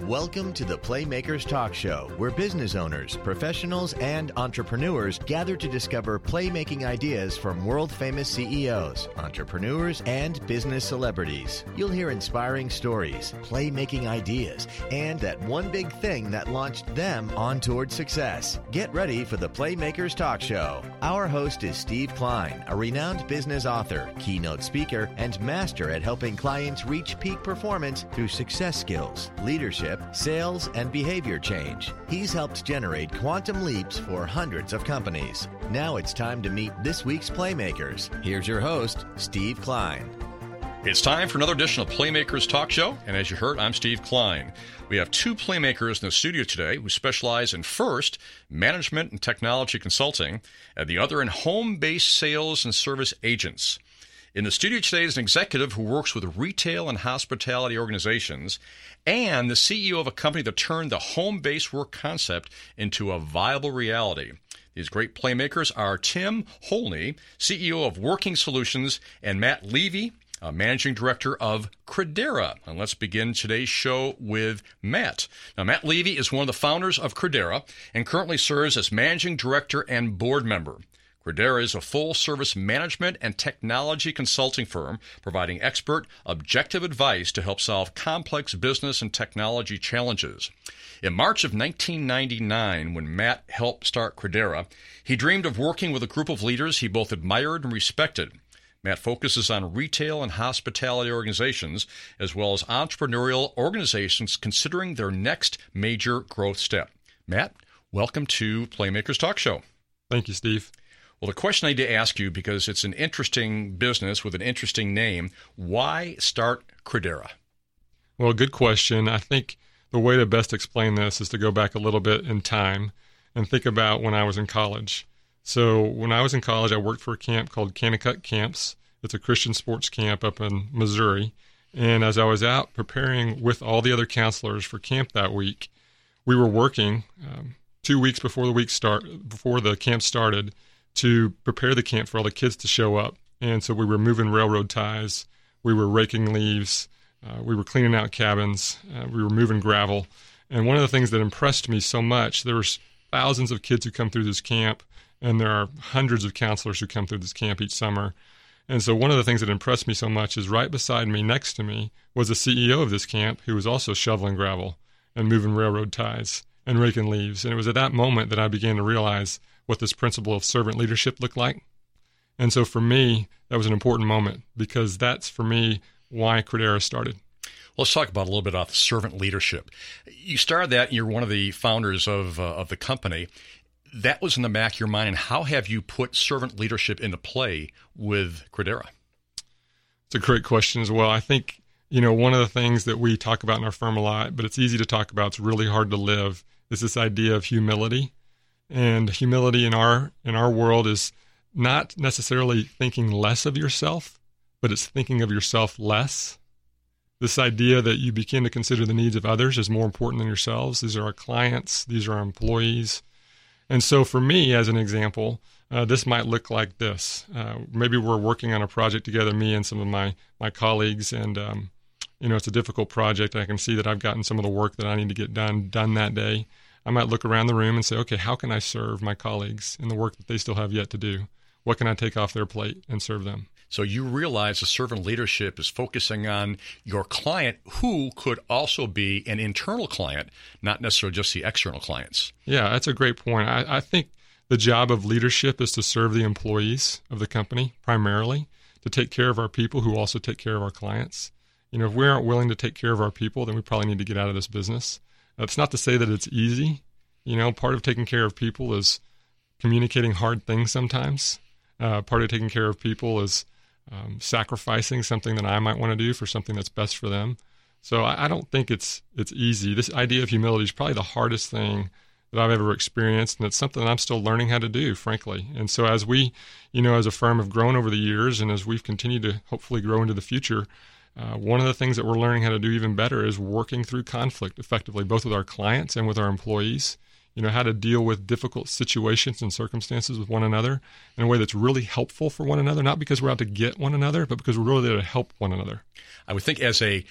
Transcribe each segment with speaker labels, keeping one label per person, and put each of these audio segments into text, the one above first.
Speaker 1: Welcome to the Playmakers Talk Show, where business owners, professionals, and entrepreneurs gather to discover playmaking ideas from world-famous CEOs, entrepreneurs, and business celebrities. You'll hear inspiring stories, playmaking ideas, and that one big thing that launched them on toward success. Get ready for the Playmakers Talk Show. Our host is Steve Klein, a renowned business author, keynote speaker, and master at helping clients reach peak performance through success skills, leadership, sales, and behavior change. He's helped generate quantum leaps for hundreds of companies. Now it's time to meet this week's Playmakers. Here's your host, Steve Klein.
Speaker 2: It's time for another edition of Playmakers Talk Show, and as you heard, I'm Steve Klein. We have two playmakers in the studio today who specialize in, first, management and technology consulting, and the other in home-based sales and service agents. In the studio today is an executive who works with retail and hospitality organizations and the CEO of a company that turned the home-based work concept into a viable reality. These great playmakers are Tim Holney, CEO of Working Solutions, and Matt Levy, Managing Director of Credera. And let's begin today's show with Matt. Now, Matt Levy is one of the founders of Credera and currently serves as Managing Director and Board Member. Credera is a full-service management and technology consulting firm providing expert, objective advice to help solve complex business and technology challenges. In March of 1999, when Matt helped start Credera, he dreamed of working with a group of leaders he both admired and respected. Matt focuses on retail and hospitality organizations, as well as entrepreneurial organizations considering their next major growth step. Matt, welcome to Playmakers Talk Show.
Speaker 3: Thank you, Steve.
Speaker 2: Well, the question I need to ask you, because it's an interesting business with an interesting name, why start Credera?
Speaker 3: Well, good question. I think the way to best explain this is to go back a little bit in time and think about when I was in college. So when I was in college, I worked for a camp called Kanakuk Camps. It's a Christian sports camp up in Missouri. And as I was out preparing with all the other counselors for camp that week, we were working 2 weeks before the camp started to prepare the camp for all the kids to show up. And so we were moving railroad ties, we were raking leaves, we were cleaning out cabins, we were moving gravel. And one of the things that impressed me so much, there were thousands of kids who come through this camp, and there are hundreds of counselors who come through this camp each summer. And so one of the things that impressed me so much is right beside me, next to me, was the CEO of this camp who was also shoveling gravel and moving railroad ties and raking leaves. And it was at that moment that I began to realize what this principle of servant leadership looked like. And so for me, that was an important moment, because that's, for me, why Credera started.
Speaker 2: Well, let's talk about a little bit about the servant leadership. You started that, and you're one of the founders of the company. That was in the back of your mind, and how have you put servant leadership into play with Credera?
Speaker 3: It's a great question as well. I think, one of the things that we talk about in our firm a lot, but it's easy to talk about, it's really hard to live, is this idea of humility. And humility in our world is not necessarily thinking less of yourself, but it's thinking of yourself less. This idea that you begin to consider the needs of others as more important than yourselves. These are our clients. These are our employees. And so for me, as an example, this might look like this. Maybe we're working on a project together, me and some of my colleagues, and it's a difficult project. I can see that I've gotten some of the work that I need to get done that day. I might look around the room and say, okay, how can I serve my colleagues in the work that they still have yet to do? What can I take off their plate and serve them?
Speaker 2: So you realize the servant leadership is focusing on your client, who could also be an internal client, not necessarily just the external clients.
Speaker 3: Yeah, that's a great point. I think the job of leadership is to serve the employees of the company primarily, to take care of our people who also take care of our clients. If we aren't willing to take care of our people, then we probably need to get out of this business. It's not to say that it's easy. Part of taking care of people is communicating hard things sometimes. Part of taking care of people is sacrificing something that I might want to do for something that's best for them. So I don't think it's easy. This idea of humility is probably the hardest thing that I've ever experienced, and it's something that I'm still learning how to do, frankly. And so as we, as a firm have grown over the years, and as we've continued to hopefully grow into the future, one of the things that we're learning how to do even better is working through conflict effectively, both with our clients and with our employees. How to deal with difficult situations and circumstances with one another in a way that's really helpful for one another, not because we're out to get one another, but because we're really there to help one another.
Speaker 2: I would think as a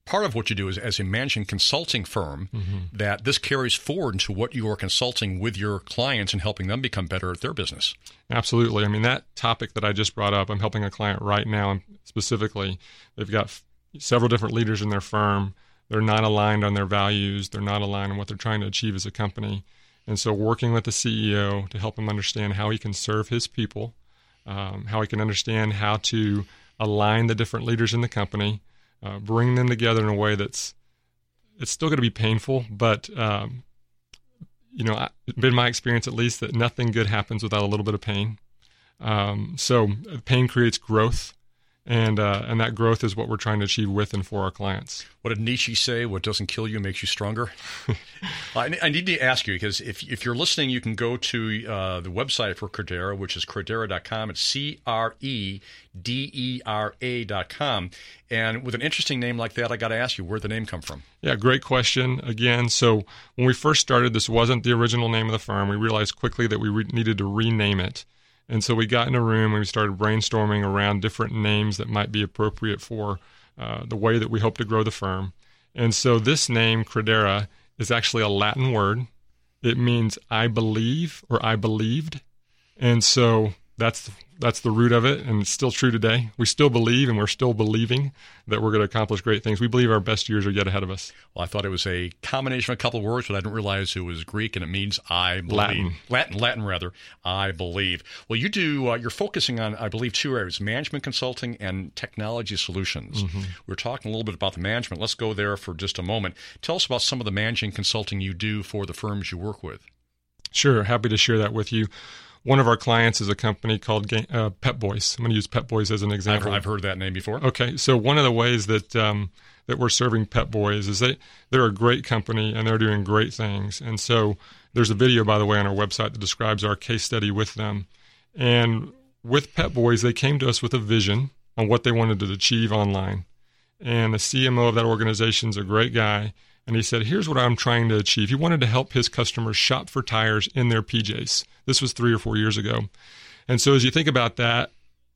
Speaker 2: part of what you do is as a managing consulting firm, that this carries forward into what you are consulting with your clients and helping them become better at their business.
Speaker 3: Absolutely. I mean, that topic that I just brought up, I'm helping a client right now, and specifically, they've got several different leaders in their firm. They're not aligned on their values. They're not aligned on what they're trying to achieve as a company. And so working with the CEO to help him understand how he can serve his people, how he can understand how to align the different leaders in the company, bring them together in a way it's still going to be painful, but it's been my experience, at least, that nothing good happens without a little bit of pain. So pain creates growth, and that growth is what we're trying to achieve with and for our clients.
Speaker 2: What did Nietzsche say? What doesn't kill you makes you stronger. I need to ask you, because if you're listening, you can go to the website for Credera, which is Credera.com. It's CREDERA.com. And with an interesting name like that, I got to ask you, where'd the name come from?
Speaker 3: Yeah, great question. Again, so when we first started, this wasn't the original name of the firm. We realized quickly that we needed to rename it. And so we got in a room and we started brainstorming around different names that might be appropriate for the way that we hope to grow the firm. And so this name, Credera, is actually a Latin word. It means I believe or I believed. And so that's the root of it, and it's still true today. We still believe, and we're still believing that we're going to accomplish great things. We believe our best years are yet ahead of us.
Speaker 2: Well, I thought it was a combination of a couple of words, but I didn't realize it was Greek, and it means I believe. Latin, rather. I believe. Well, you do. You're focusing on, I believe, two areas: management consulting and technology solutions. We're talking a little bit about the management. Let's go there for just a moment. Tell us about some of the managing consulting you do for the firms you work with. Sure,
Speaker 3: happy to share that with you. One of our clients is a company called Pep Boys. I'm going to use Pep Boys as an example.
Speaker 2: I've heard that name before.
Speaker 3: Okay, so one of the ways that we're serving Pep Boys is they're a great company and they're doing great things. And so there's a video, by the way, on our website that describes our case study with them. And with Pep Boys, they came to us with a vision on what they wanted to achieve online. And the CMO of that organization is a great guy. And he said, here's what I'm trying to achieve. He wanted to help his customers shop for tires in their PJs. This was 3 or 4 years ago. And so as you think about that,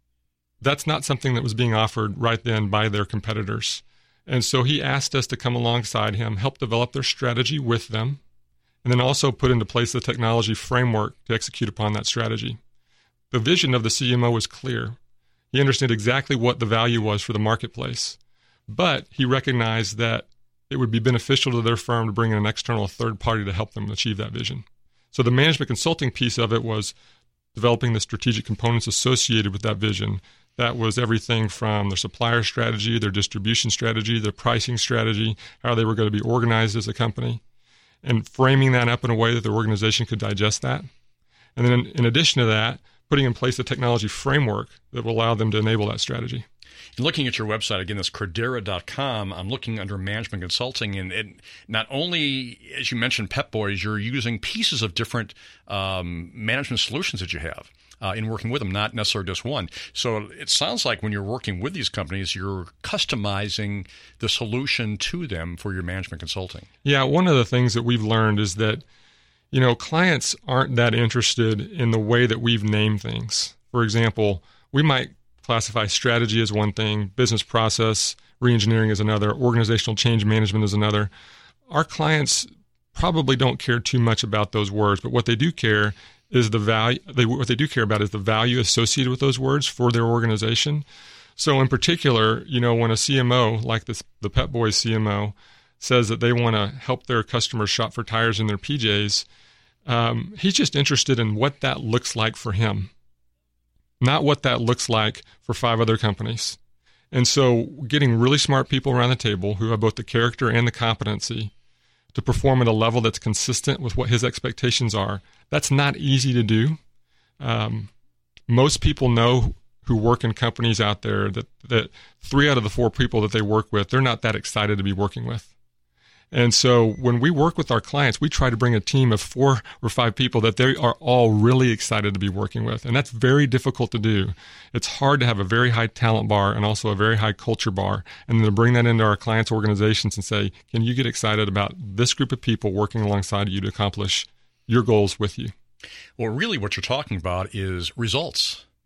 Speaker 3: that's not something that was being offered right then by their competitors. And so he asked us to come alongside him, help develop their strategy with them, and then also put into place the technology framework to execute upon that strategy. The vision of the CMO was clear. He understood exactly what the value was for the marketplace, but he recognized that it would be beneficial to their firm to bring in an external third party to help them achieve that vision. So the management consulting piece of it was developing the strategic components associated with that vision. That was everything from their supplier strategy, their distribution strategy, their pricing strategy, how they were going to be organized as a company, and framing that up in a way that the organization could digest that. And then in addition to that, putting in place a technology framework that will allow them to enable that strategy.
Speaker 2: And looking at your website, again, that's Credera.com, I'm looking under management consulting, and not only, as you mentioned, Pep Boys, you're using pieces of different management solutions that you have in working with them, not necessarily just one. So it sounds like when you're working with these companies, you're customizing the solution to them for your management consulting.
Speaker 3: Yeah, one of the things that we've learned is that, clients aren't that interested in the way that we've named things. For example, we might classify strategy as one thing, business process, reengineering is another, organizational change management is another. Our clients probably don't care too much about those words, but what they do care is the value. What they do care about is the value associated with those words for their organization. So in particular, when a CMO like the Pep Boys CMO says that they want to help their customers shop for tires in their PJs, he's just interested in what that looks like for him, not what that looks like for 5 other companies. And so getting really smart people around the table who have both the character and the competency to perform at a level that's consistent with what his expectations are, that's not easy to do. Most people know who work in companies out there that 3 out of the 4 people that they work with, they're not that excited to be working with. And so when we work with our clients, we try to bring a team of 4 or 5 people that they are all really excited to be working with. And that's very difficult to do. It's hard to have a very high talent bar and also a very high culture bar, and then to bring that into our clients' organizations and say, can you get excited about this group of people working alongside you to accomplish your goals with you?
Speaker 2: Well, really what you're talking about is results.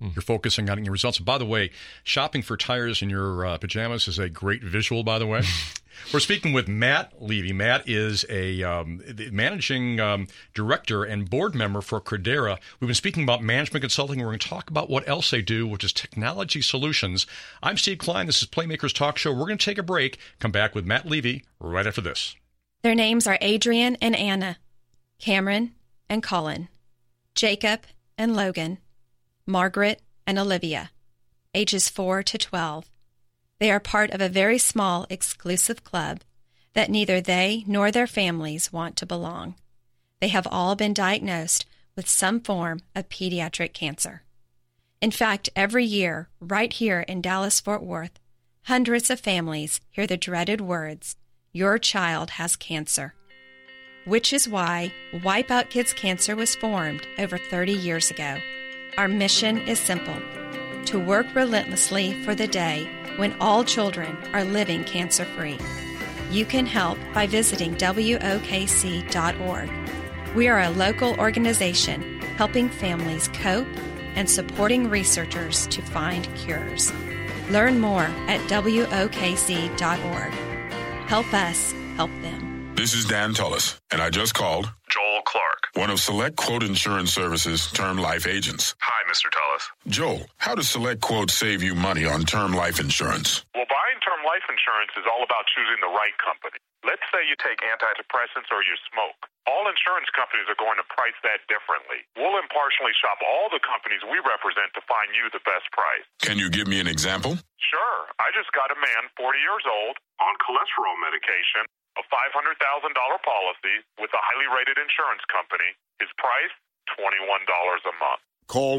Speaker 2: You're focusing on your results. By the way, shopping for tires in your pajamas is a great visual, by the way. We're speaking with Matt Levy. Matt is a the managing director and board member for Credera. We've been speaking about management consulting. We're going to talk about what else they do, which is technology solutions. I'm Steve Klein. This is Playmakers Talk Show. We're going to take a break. Come back with Matt Levy right after this.
Speaker 4: Their names are Adrian and Anna, Cameron and Colin, Jacob and Logan, Margaret and Olivia, ages 4 to 12. They are part of a very small, exclusive club that neither they nor their families want to belong. They have all been diagnosed with some form of pediatric cancer. In fact, every year, right here in Dallas-Fort Worth, hundreds of families hear the dreaded words, "Your child has cancer." Which is why Wipe Out Kids Cancer was formed over 30 years ago. Our mission is simple: to work relentlessly for the day when all children are living cancer-free. You can help by visiting WOKC.org. We are a local organization helping families cope and supporting researchers to find cures. Learn more at WOKC.org. Help us help them.
Speaker 5: This is Dan Tullis, and I just called
Speaker 6: Joel Clark,
Speaker 5: one of Select Quote Insurance Services' term life agents.
Speaker 6: Hi, Mr. Tullis.
Speaker 5: Joel, how does Select Quote save you money on term life insurance?
Speaker 6: Well, buying term life insurance is all about choosing the right company. Let's say you take antidepressants or you smoke. All insurance companies are going to price that differently. We'll impartially shop all the companies we represent to find you the best price.
Speaker 5: Can you give me an example?
Speaker 6: Sure. I just got a man, 40 years old, on cholesterol medication, a $500,000 policy with a highly rated insurance company. His price, $21 a month.
Speaker 5: Call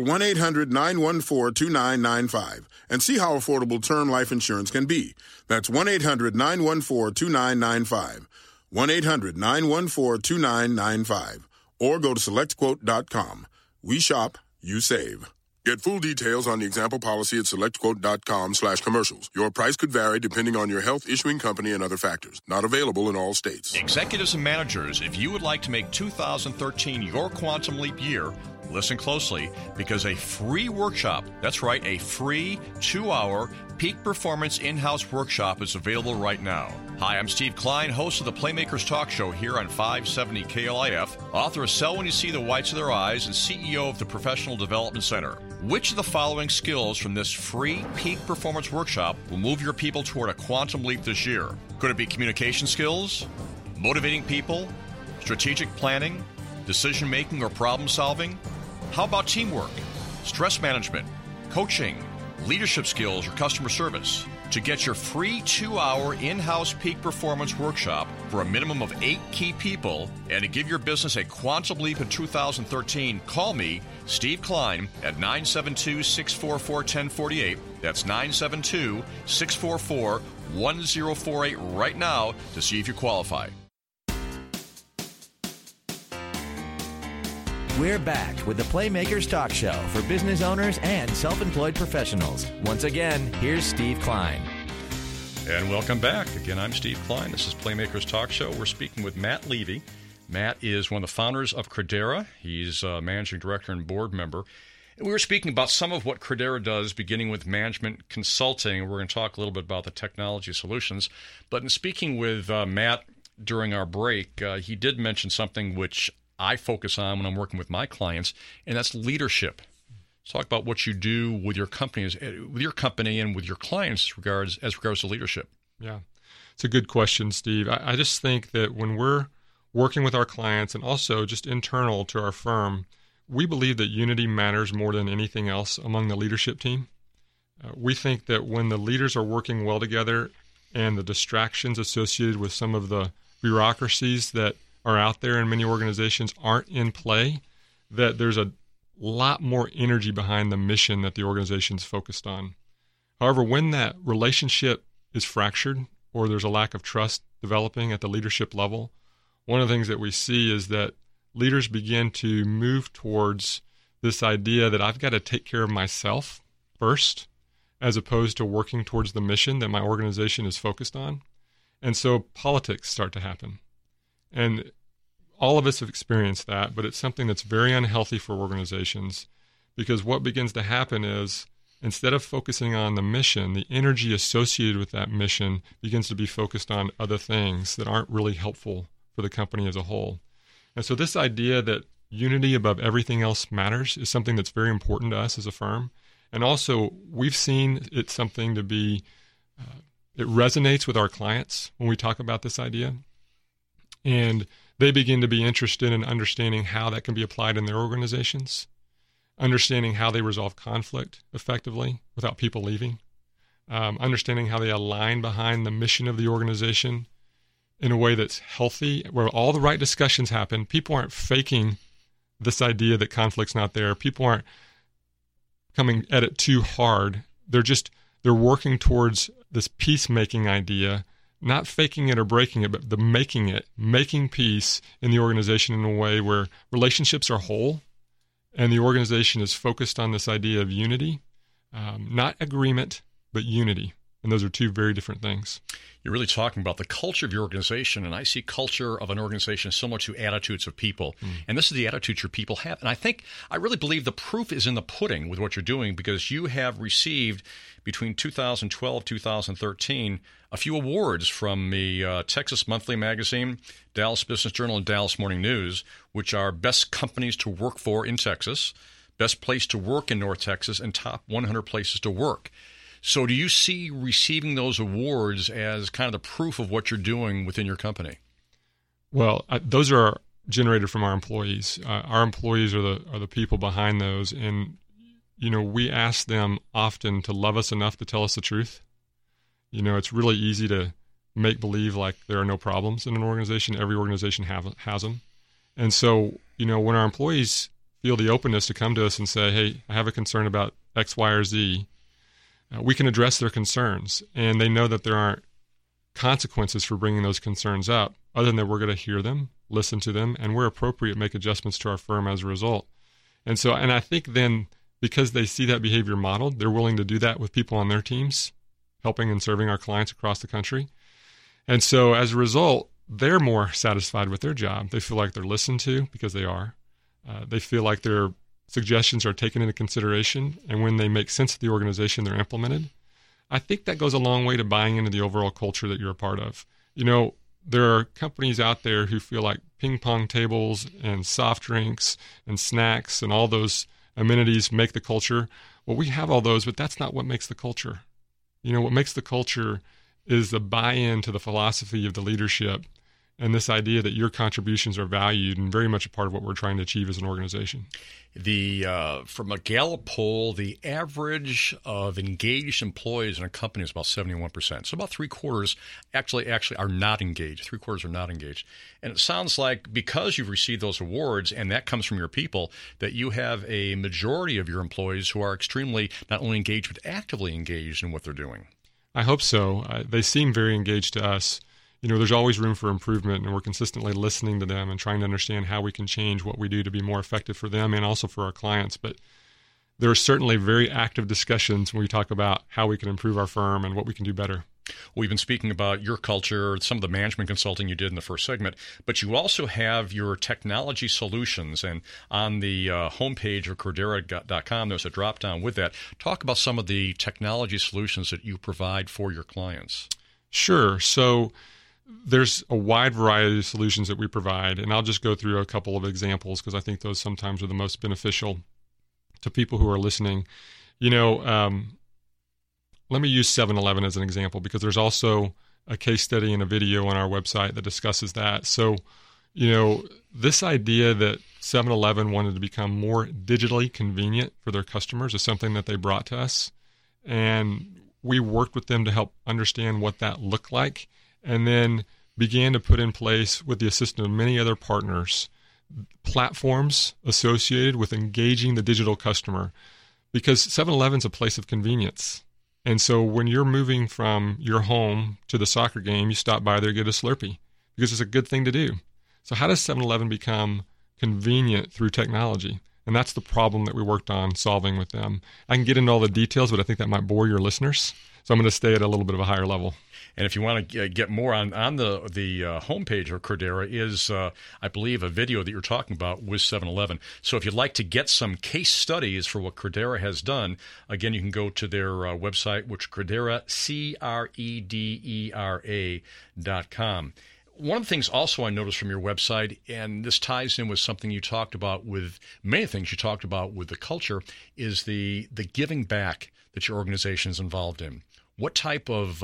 Speaker 5: 1-800-914-2995 and see how affordable term life insurance can be. That's 1-800-914-2995. 1-800-914-2995. Or go to SelectQuote.com. We shop, you save. Get full details on the example policy at SelectQuote.com/commercials. Your price could vary depending on your health, issuing company, and other factors. Not available in all states.
Speaker 2: Executives and managers, if you would like to make 2013 your quantum leap year, listen closely, because a free workshop, that's right, a free 2-hour peak performance in-house workshop is available right now. Hi, I'm Steve Klein, host of the Playmakers Talk Show here on 570 KLIF, author of Sell When You See the Whites of Their Eyes, and CEO of the Professional Development Center. Which of the following skills from this free peak performance workshop will move your people toward a quantum leap this year? Could it be communication skills, motivating people, strategic planning, decision-making or problem-solving? How about teamwork, stress management, coaching, leadership skills, or customer service? To get your free 2-hour in-house peak performance workshop for a minimum of 8 key people and to give your business a quantum leap in 2013, call me, Steve Klein, at 972-644-1048. That's 972-644-1048 right now to see if you qualify.
Speaker 1: We're back with the Playmakers Talk Show for business owners and self-employed professionals. Once again, here's Steve Klein.
Speaker 2: And welcome back. Again, I'm Steve Klein. This is Playmakers Talk Show. We're speaking with Matt Levy. Matt is one of the founders of Credera. He's a managing director and board member. And we were speaking about some of what Credera does, beginning with management consulting. We're going to talk a little bit about the technology solutions. But in speaking with Matt during our break, he did mention something which I focus on when I'm working with my clients, and that's leadership. Let's talk about what you do with your companies, with your company, and with your clients as regards to leadership.
Speaker 3: Yeah, it's a good question, Steve. I just think that when we're working with our clients and also just internal to our firm, we believe that unity matters more than anything else among the leadership team. We think that when the leaders are working well together and the distractions associated with some of the bureaucracies that are out there in many organizations aren't in play, that there's a lot more energy behind the mission that the organization's focused on. However, when that relationship is fractured or there's a lack of trust developing at the leadership level, one of the things that we see is that leaders begin to move towards this idea that I've got to take care of myself first, as opposed to working towards the mission that my organization is focused on. And so politics start to happen. And all of us have experienced that, but it's something that's very unhealthy for organizations because what begins to happen is instead of focusing on the mission, the energy associated with that mission begins to be focused on other things that aren't really helpful for the company as a whole. And so this idea that unity above everything else matters is something that's very important to us as a firm. And also, we've seen it's something to be, it resonates with our clients when we talk about this idea. And they begin to be interested in understanding how that can be applied in their organizations, understanding how they resolve conflict effectively without people leaving, understanding how they align behind the mission of the organization in a way that's healthy, where all the right discussions happen. People aren't faking this idea that conflict's not there. People aren't coming at it too hard. They're working towards this peacemaking idea, not faking it or breaking it, but making peace in the organization in a way where relationships are whole and the organization is focused on this idea of unity, not agreement, but unity. And those are two very different things.
Speaker 2: You're really talking about the culture of your organization, and I see culture of an organization similar to attitudes of people. And this is the attitudes your people have. And I really believe the proof is in the pudding with what you're doing, because you have received between 2012 2013 a few awards from the Texas Monthly Magazine, Dallas Business Journal, and Dallas Morning News, which are best companies to work for in Texas, best place to work in North Texas, and top 100 places to work. So do you see receiving those awards as kind of the proof of what you're doing within your company?
Speaker 3: Well, those are generated from our employees. Our employees are the people behind those. And, we ask them often to love us enough to tell us the truth. It's really easy to make believe like there are no problems in an organization. Every organization has them. And so, when our employees feel the openness to come to us and say, hey, I have a concern about X, Y, or Z, we can address their concerns, and they know that there aren't consequences for bringing those concerns up, other than that we're going to hear them, listen to them, and where appropriate, make adjustments to our firm as a result. And I think then, because they see that behavior modeled, they're willing to do that with people on their teams, helping and serving our clients across the country. And so as a result, they're more satisfied with their job. They feel like they're listened to, because they are. They feel like their suggestions are taken into consideration, and when they make sense to the organization, they're implemented. I think that goes a long way to buying into the overall culture that you're a part of. There are companies out there who feel like ping pong tables and soft drinks and snacks and all those amenities make the culture. Well, we have all those, but that's not what makes the culture. What makes the culture is the buy-in to the philosophy of the leadership and this idea that your contributions are valued and very much a part of what we're trying to achieve as an organization.
Speaker 2: From a Gallup poll, the average of engaged employees in a company is about 71%. So about three-quarters actually are not engaged. Three-quarters are not engaged. And it sounds like because you've received those awards, and that comes from your people, that you have a majority of your employees who are extremely not only engaged, but actively engaged in what they're doing.
Speaker 3: I hope so. They seem very engaged to us. There's always room for improvement, and we're consistently listening to them and trying to understand how we can change what we do to be more effective for them and also for our clients. But there are certainly very active discussions when we talk about how we can improve our firm and what we can do better.
Speaker 2: We've been speaking about your culture, some of the management consulting you did in the first segment, but you also have your technology solutions. And on the homepage of Cordera.com, there's a drop-down with that. Talk about some of the technology solutions that you provide for your clients.
Speaker 3: Sure. So there's a wide variety of solutions that we provide, and I'll just go through a couple of examples because I think those sometimes are the most beneficial to people who are listening. Let me use 7-Eleven as an example, because there's also a case study and a video on our website that discusses that. So, this idea that 7-Eleven wanted to become more digitally convenient for their customers is something that they brought to us, and we worked with them to help understand what that looked like, and then began to put in place, with the assistance of many other partners, platforms associated with engaging the digital customer, because 7-Eleven's a place of convenience. And so when you're moving from your home to the soccer game, you stop by there, get a Slurpee, because it's a good thing to do. So how does 7-Eleven become convenient through technology? And that's the problem that we worked on solving with them. I can get into all the details, but I think that might bore your listeners. So I'm going to stay at a little bit of a higher level.
Speaker 2: And if you want to get more on the homepage of Credera is, I believe, a video that you're talking about with 7-Eleven. So if you'd like to get some case studies for what Credera has done, again, you can go to their website, which is Credera, CREDERA.com. One of the things also I noticed from your website, and this ties in with something you talked about with many things you talked about with the culture, is the giving back that your organization is involved in. What type of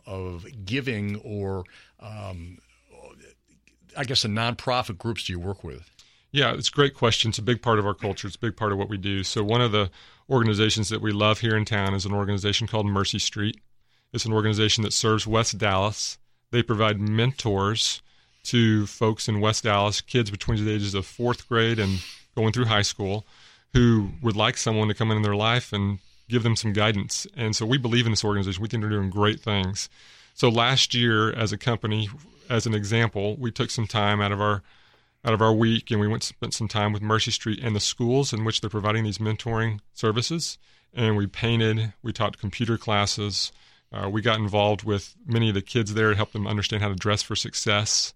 Speaker 2: giving or, I guess, the nonprofit groups do you work with?
Speaker 3: Yeah, it's a great question. It's a big part of our culture. It's a big part of what we do. So one of the organizations that we love here in town is an organization called Mercy Street. It's an organization that serves West Dallas. They provide mentors to folks in West Dallas, kids between the ages of 4th grade and going through high school, who would like someone to come in their life and give them some guidance. And so we believe in this organization. We think they're doing great things. So last year, as a company, as an example, we took some time out of our week, and we went and spent some time with Mercy Street and the schools in which they're providing these mentoring services. And we painted, we taught computer classes. We got involved with many of the kids there to help them understand how to dress for success.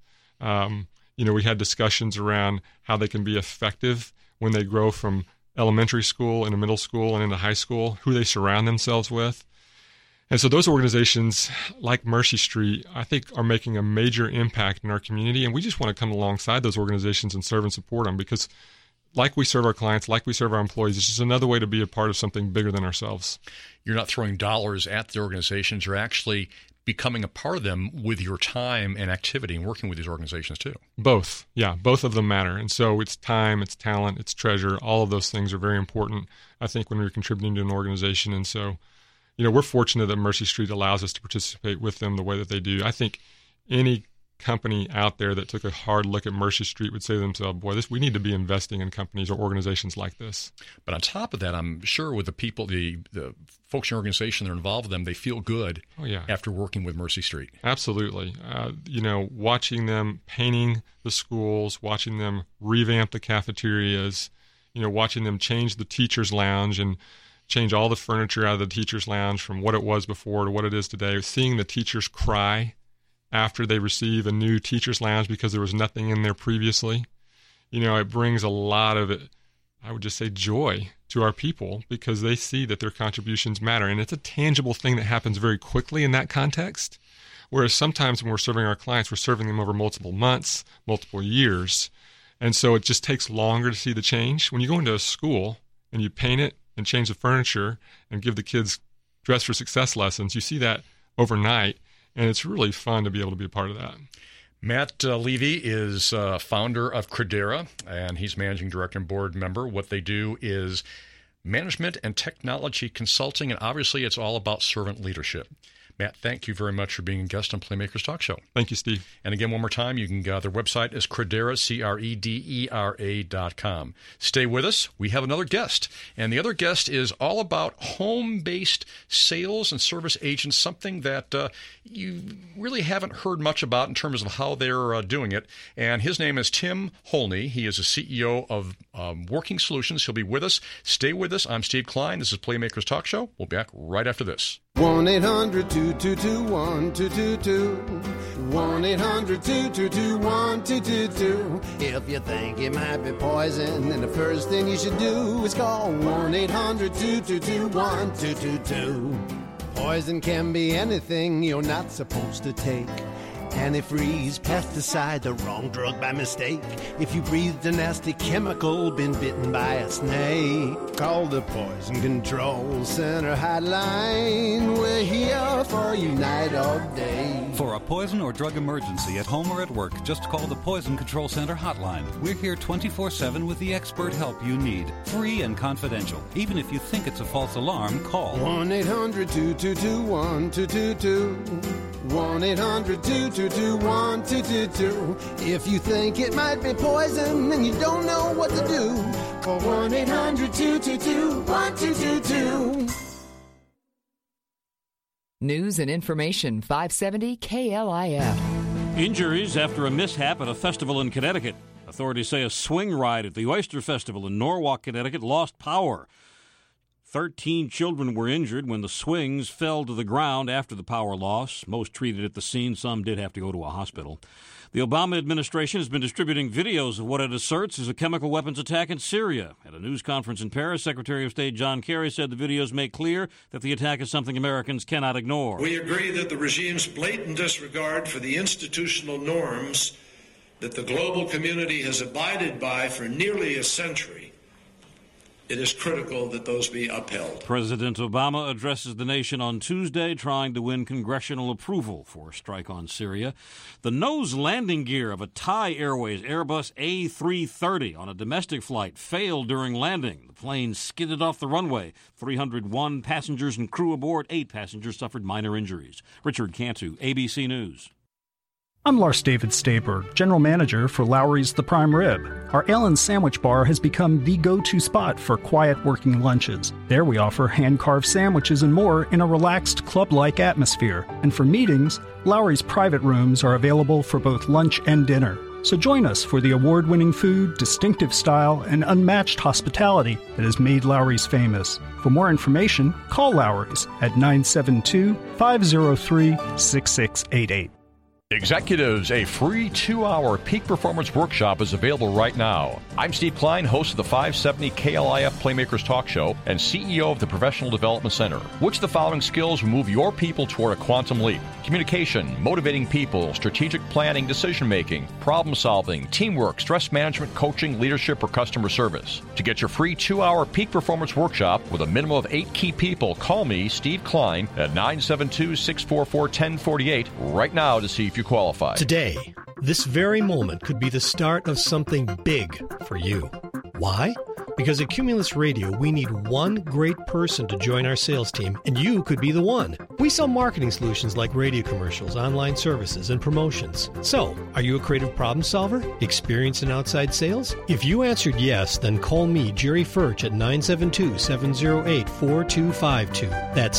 Speaker 3: We had discussions around how they can be effective when they grow from elementary school into middle school and into high school, who they surround themselves with. And so those organizations like Mercy Street, I think, are making a major impact in our community. And we just want to come alongside those organizations and serve and support them because like we serve our clients, like we serve our employees, it's just another way to be a part of something bigger than ourselves. You're not throwing dollars at the organizations. You're actually becoming a part of them with your time and activity and working with these organizations too. Both. Yeah, both of them matter. And so it's time, it's talent, it's treasure. All of those things are very important, I think, when we're contributing to an organization. And so, we're fortunate that Mercy Street allows us to participate with them the way that they do. I think any company out there that took a hard look at Mercy Street would say to themselves, boy, we need to be investing in companies or organizations like this. But on top of that, I'm sure with the people, the folks in your organization that are involved with them, they feel good after working with Mercy Street. Absolutely. Watching them painting the schools, watching them revamp the cafeterias, watching them change the teacher's lounge and change all the furniture out of the teacher's lounge from what it was before to what it is today, seeing the teachers cry after they receive a new teacher's lounge because there was nothing in there previously. It brings a lot of, I would just say, joy to our people because they see that their contributions matter. And it's a tangible thing that happens very quickly in that context. Whereas sometimes when we're serving our clients, we're serving them over multiple months, multiple years. And so it just takes longer to see the change. When you go into a school and you paint it and change the furniture and give the kids dress for success lessons, you see that overnight. And it's really fun to be able to be a part of that. Matt Levy is founder of Credera, and he's managing director and board member. What they do is management and technology consulting, and obviously it's all about servant leadership. Matt, thank you very much for being a guest on Playmakers Talk Show. Thank you, Steve. And again, one more time, you can go, their website is Credera, CREDERA.com. Stay with us. We have another guest, and the other guest is all about home-based sales and service agents, something that you really haven't heard much about in terms of how they're doing it. And his name is Tim Holney. He is the CEO of Working Solutions. He'll be with us. Stay with us. I'm Steve Klein. This is Playmakers Talk Show. We'll be back right after this.
Speaker 7: 1-800-222-1222. 1-800-222-1222. If you think it might be poison, then the first thing you should do is call 1-800-222-1222. Poison can be anything you're not supposed to take. Antifreeze, pesticide, the wrong drug by mistake. If you breathed a nasty chemical, been bitten by a snake, call the Poison Control Center hotline. We're here for you night or day.
Speaker 8: For a poison or drug emergency at home or at work, just call the Poison Control Center hotline. We're here 24/7 with the expert help you need. Free and confidential. Even if you think it's a false alarm, call
Speaker 7: 1-800-222-1222. 1-800-222-1222. If you think it might be poison and you don't know what to do, call 1-800-222-1222.
Speaker 9: News and information, 570 KLIF.
Speaker 10: Injuries after a mishap at a festival in Connecticut. Authorities say a swing ride at the Oyster Festival in Norwalk, Connecticut lost power. 13 children were injured when the swings fell to the ground after the power loss. Most treated at the scene. Some did have to go to a hospital. The Obama administration has been distributing videos of what it asserts is a chemical weapons attack in Syria. At a news conference in Paris, Secretary of State John Kerry said the videos make clear that the attack is something Americans cannot ignore.
Speaker 11: We agree that the regime's blatant disregard for the institutional norms that the global community has abided by for nearly a century, it is critical that those be upheld.
Speaker 10: President Obama addresses the nation on Tuesday, trying to win congressional approval for a strike on Syria. The nose landing gear of a Thai Airways Airbus A330 on a domestic flight failed during landing. The plane skidded off the runway. 301 passengers and crew aboard. 8 passengers suffered minor injuries. Richard Cantu, ABC News.
Speaker 12: I'm Lars David Staberg, General Manager for Lowry's The Prime Rib. Our Ale and Sandwich Bar has become the go-to spot for quiet working lunches. There we offer hand-carved sandwiches and more in a relaxed, club-like atmosphere. And for meetings, Lowry's private rooms are available for both lunch and dinner. So join us for the award-winning food, distinctive style, and unmatched hospitality that has made Lowry's famous. For more information, call Lowry's at 972-503-6688.
Speaker 2: Executives, a free 2-hour peak performance workshop is available right now. I'm Steve Klein, host of the 570 KLIF Playmakers Talk Show and CEO of the Professional Development Center. Which of the following skills will move your people toward a quantum leap? Communication, motivating people, strategic planning, decision-making, problem-solving, teamwork, stress management, coaching, leadership, or customer service. To get your free 2-hour peak performance workshop with a minimum of 8 key people, call me, Steve Klein, at 972-644-1048 right now to see if you qualify.
Speaker 13: Today, this very moment could be the start of something big for you. Why? Because at Cumulus Radio, we need one great person to join our sales team, and you could be the one. We sell marketing solutions like radio commercials, online services, and promotions. So, are you a creative problem solver? Experienced in outside sales? If you answered yes, then call me, Jerry Furch, at 972-708-4252. That's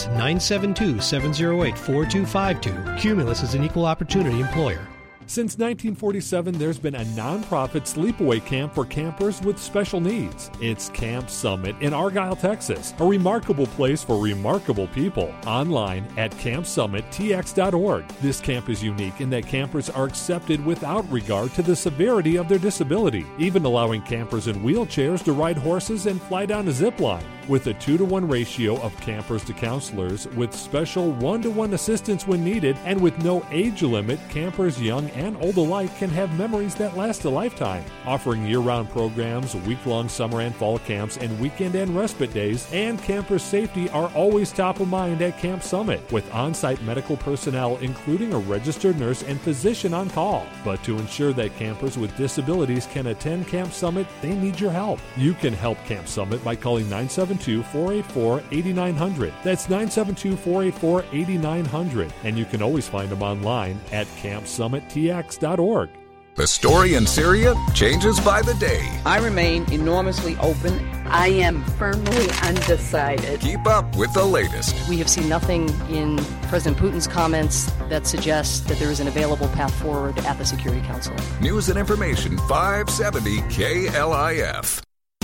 Speaker 13: 972-708-4252. Cumulus is an equal opportunity employer.
Speaker 14: Since 1947, there's been a nonprofit sleepaway camp for campers with special needs. It's Camp Summit in Argyle, Texas, a remarkable place for remarkable people. Online at campsummittx.org. This camp is unique in that campers are accepted without regard to the severity of their disability, even allowing campers in wheelchairs to ride horses and fly down a zip line. With a 2-to-1 ratio of campers to counselors, with special 1-to-1 assistance when needed, and with no age limit, campers young and old alike can have memories that last a lifetime. Offering year-round programs, week-long summer and fall camps, and weekend and respite days, and campers' safety are always top of mind at Camp Summit, with on-site medical personnel, including a registered nurse and physician on call. But to ensure that campers with disabilities can attend Camp Summit, they need your help. You can help Camp Summit by calling 972-484-8900. That's 972-484-8900. And you can always find them online at campsummittx.org.
Speaker 15: The story in Syria changes by the day.
Speaker 16: I remain enormously open.
Speaker 17: I am firmly undecided.
Speaker 15: Keep up with the latest.
Speaker 18: We have seen nothing in President Putin's comments that suggests that there is an available path forward at the Security Council.
Speaker 15: News and information 570 KLIF.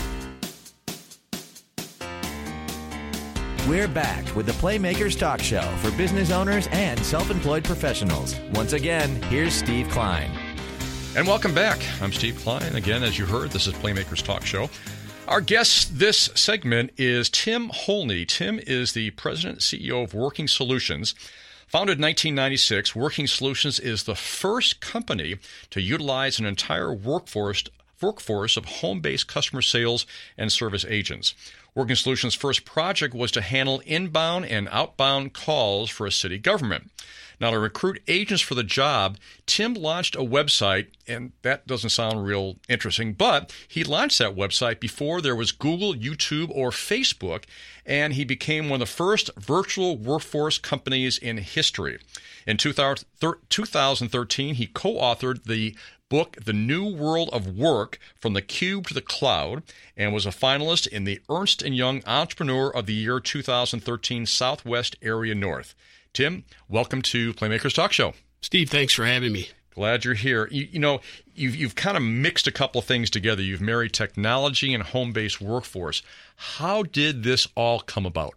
Speaker 1: We're back with the Playmakers Talk Show for business owners and self-employed professionals. Once again, here's Steve Klein.
Speaker 2: And welcome back. I'm Steve Klein. Again, as you heard, this is Playmakers Talk Show. Our guest this segment is Tim Holney. Tim is the president and CEO of Working Solutions. Founded in 1996, Working Solutions is the first company to utilize an entire workforce of home-based customer sales and service agents. Working Solutions' first project was to handle inbound and outbound calls for a city government. Now, to recruit agents for the job, Tim launched a website, and that doesn't sound real interesting, but he launched that website before there was Google, YouTube, or Facebook, and he became one of the first virtual workforce companies in history. In 2013, he co-authored the book, The New World of Work, From the Cube to the Cloud, and was a finalist in the Ernst & Young Entrepreneur of the Year 2013 Southwest Area North. Tim, welcome to Playmakers Talk Show.
Speaker 19: Steve, thanks for having me.
Speaker 2: Glad you're here. You've kind of mixed a couple of things together. You've married technology and home-based workforce. How did this all come about?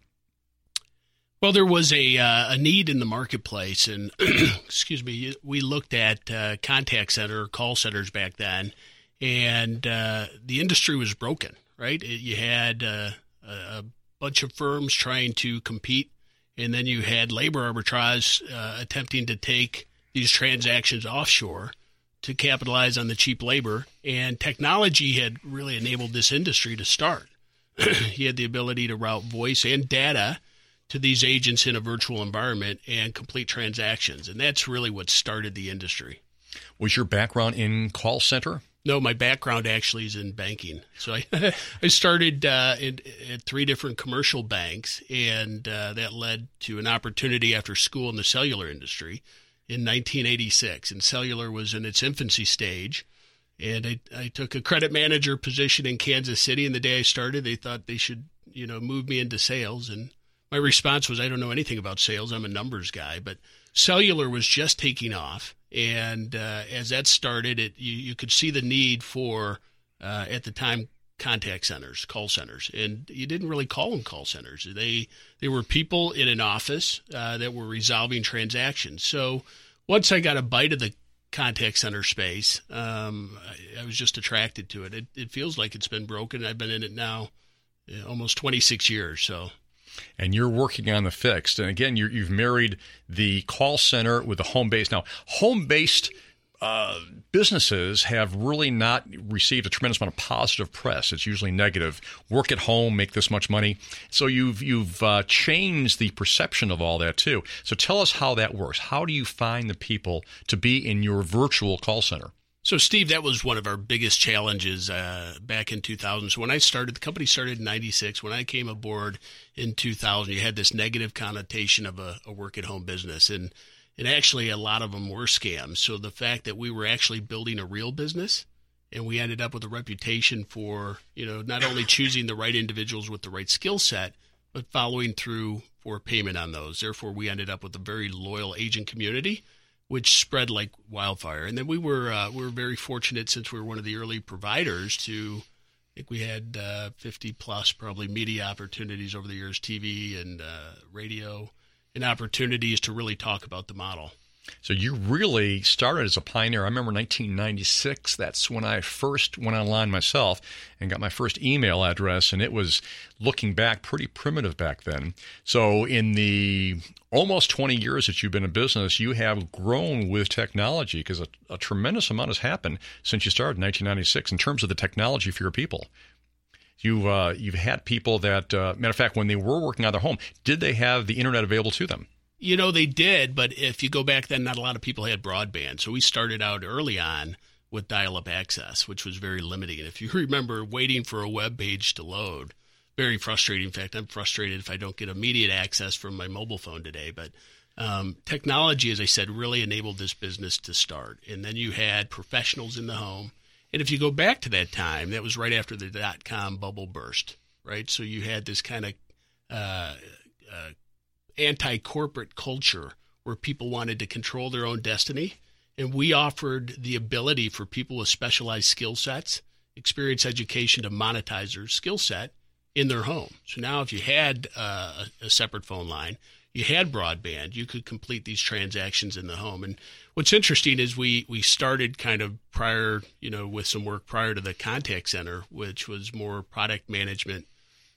Speaker 19: Well, there was a need in the marketplace, and excuse me, we looked at contact center, call centers back then, and the industry was broken, right? You had a bunch of firms trying to compete, and then you had labor arbitrage attempting to take these transactions offshore to capitalize on the cheap labor, and technology had really enabled this industry to start. You had the ability to route voice and data to these agents in a virtual environment and complete transactions, and that's really what started the industry.
Speaker 2: Was your background in call center?
Speaker 19: No, my background actually is in banking. So I started at 3 different commercial banks, and that led to an opportunity after school in the cellular industry in 1986. And cellular was in its infancy stage. And I took a credit manager position in Kansas City. And the day I started, they thought they should, move me into sales. And my response was, I don't know anything about sales. I'm a numbers guy. But cellular was just taking off. And as that started, you could see the need for, at the time, contact centers, call centers. And you didn't really call them call centers. They were people in an office that were resolving transactions. So once I got a bite of the contact center space, I was just attracted to it. It feels like it's been broken. I've been in it now almost 26 years. So.
Speaker 2: And you're working on the fixed. And again, you've married the call center with the home-based. Now, home-based businesses have really not received a tremendous amount of positive press. It's usually negative. Work at home, make this much money. So you've changed the perception of all that too. So tell us how that works. How do you find the people to be in your virtual call center?
Speaker 19: So, Steve, that was one of our biggest challenges back in 2000. So when I started, the company started in 96. When I came aboard in 2000, you had this negative connotation of a work-at-home business. And actually, a lot of them were scams. So the fact that we were actually building a real business, and we ended up with a reputation for, not only choosing the right individuals with the right skill set, but following through for payment on those. Therefore, we ended up with a very loyal agent community, which spread like wildfire. And then we were very fortunate, since we were one of the early providers, to, I think we had 50 plus probably media opportunities over the years, TV and radio, and opportunities to really talk about the model.
Speaker 2: So you really started as a pioneer. I remember 1996. That's when I first went online myself and got my first email address, and it was, looking back, pretty primitive back then. So in the almost 20 years that you've been in business, you have grown with technology, because a tremendous amount has happened since you started in 1996 in terms of the technology for your people. You've had people that, matter of fact, when they were working out of their home, did they have the internet available to them?
Speaker 19: They did, but if you go back then, not a lot of people had broadband. So we started out early on with dial-up access, which was very limiting. And if you remember waiting for a web page to load, very frustrating. In fact, I'm frustrated if I don't get immediate access from my mobile phone today. But technology, as I said, really enabled this business to start. And then you had professionals in the home. And if you go back to that time, that was right after the dot-com bubble burst, right? So you had this kind of anti-corporate culture where people wanted to control their own destiny. And we offered the ability for people with specialized skill sets, experience, education, to monetize their skill set in their home. So now if you had a separate phone line, you had broadband, you could complete these transactions in the home. And what's interesting is we started kind of prior, with some work prior to the contact center, which was more project management